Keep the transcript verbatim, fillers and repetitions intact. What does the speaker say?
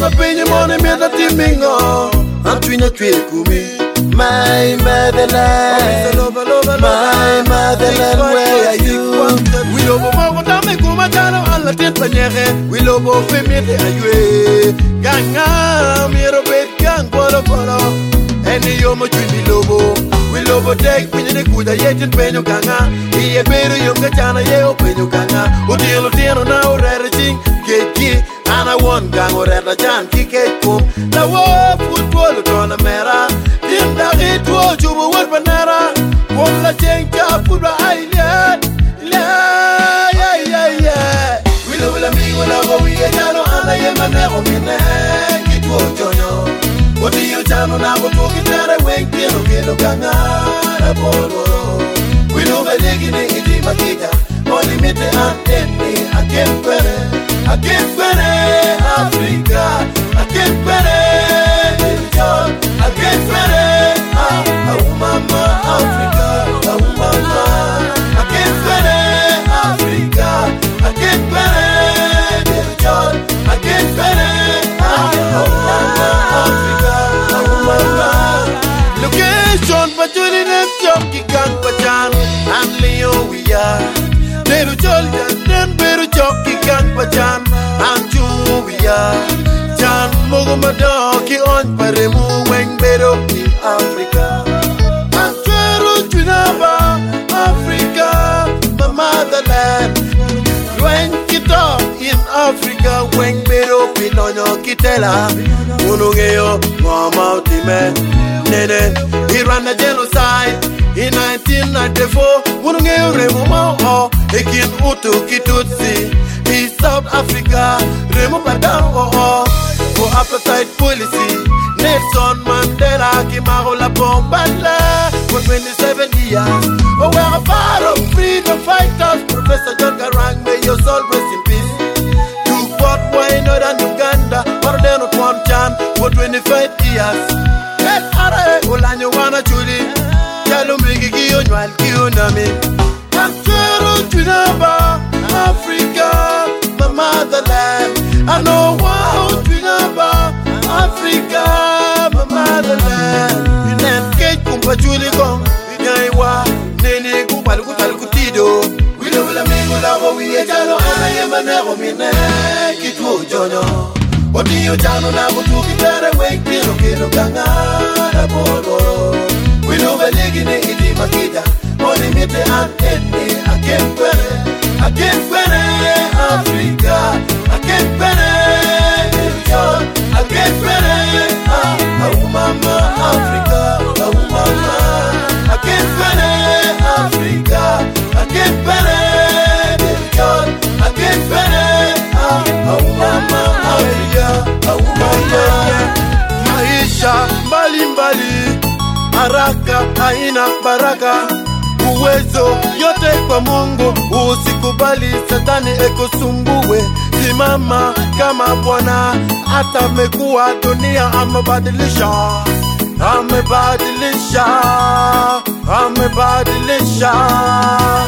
Mama penye mone mieta timingo Antwina chwe kumi My motherland My motherland, where are you? We lobo mago dame kuma jano alla tenta nyere We lobo femete aywe Ganga miro bet gang polo polo Eni yomo chwini lobo We lobo tek pinye de kuda yetin penyo ganga Iye beru yom gachana yeo penyo ganga Utilo tino na urere ching Keki Ana won gang urere chan kike kum Na wo football utona mera Dinda ito chubu wad panera Wala chenka pura ailet La ya ya ya Wila wila mi wala go wiye jano Ana ye manero mine Kitwo jonyo Wadi yo jano na go toki tere Weng kilo kilo kanga Na poloro Wilo velegi ne iti makita Moni mite anteni Akem kwere Akem kwere Afrika Akem kwere Niljon Akem kwere Oh mama Africa, oh mama I can't get it, Africa I can't get it, John I can't get it, oh mama Africa, oh mama Location, but you didn't jump, you can't pachan And Leo we are Deru Jolja, then Beru Chok, you can't pachan And you we are Jan Mogomadoki on Paremu Weng Beru in Africa Africa, my motherland. When kita in Africa, when bero pinonyo kitela, unungeo mama utime, nene. Iran a genocide in nineteen ninety-four. Unungeo remo mo ekin utu kitutsi. In South Africa, remo padang oh for apartheid policy. Nelson Mandela Kimaro la bombala for twenty-seven years. Oh, we're a part of freedom fighters. Professor John Garang, may your soul rest in peace. You fought why not in Uganda, but then not one chan for twenty-five years. Let Ara Olanyo Wana Chuli, Yalumigi Gionwal Kionami. I'm Chero Tunaba, Africa, my motherland. I know wow Tunaba, Africa, my motherland. You then get Kumpa Chuli Gong, Yaiwa. Nene kupal kupal kutido Wilo wila mingu lago wiye jano Ana ye manero mine Kitu jonyo Odiyo jano lago tuki tere Weng kilo kilo kanga Na poloro Wilo velegi ne iti makita Moni mite anteni Aken kwere Aken kwere Afrika Aken kwere Niljon Aken kwere Ah mama Afrika Ah mama Aken kwere Africa, I can't bear it, God, I can't bear it, oh mama, Africa, oh mama. Maisha mbali mbali, haraka haina baraka, uwezo yote kwa Mungu, usikubali satani ekusumbue, simama kama Bwana, hata mekuwa dunia amebadilisha. Amebadilisha, amebadilisha.